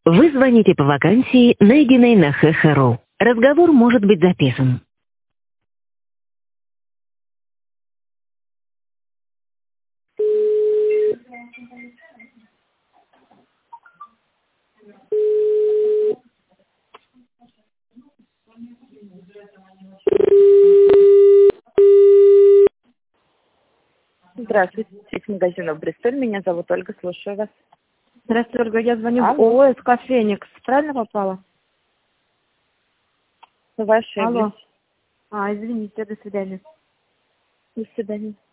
Вы звоните по вакансии, найденной на ХХРУ. Разговор может быть записан. Здравствуйте, из магазина Бристоль. Меня зовут Ольга, слушаю вас. Здравствуйте, Ольга, я звоню в Алло. ООС «Феникс». Правильно попала? Вы ошиблись. Алло. Извините, до свидания. До свидания.